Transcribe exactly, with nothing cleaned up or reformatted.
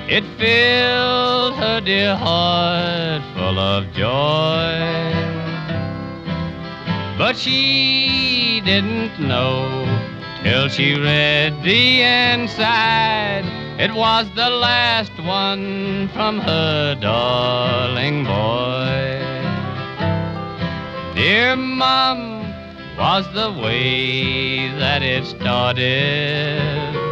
It filled her dear heart full of joy. But she didn't know till she read the inside. It was the last one from her darling boy. Dear Mom, was the way that it started.